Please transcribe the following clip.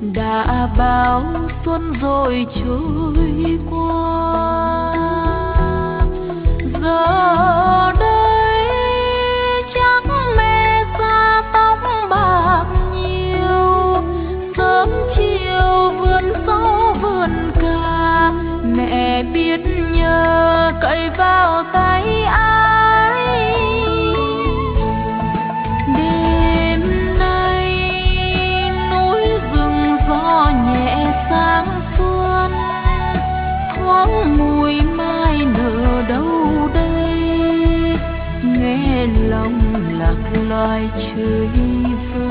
đã bao xuân rồi trôi qua. Giờ đây chắc mẹ xa tóc bạc nhiều, sớm chiều vườn rau vườn cà, mẹ biết nhờ cậy vào tay ai. Đêm nay núi rừng gió nhẹ sáng xuân, thoáng mùi mai nở đâu đây, nghe lòng lạc loài trời vơi.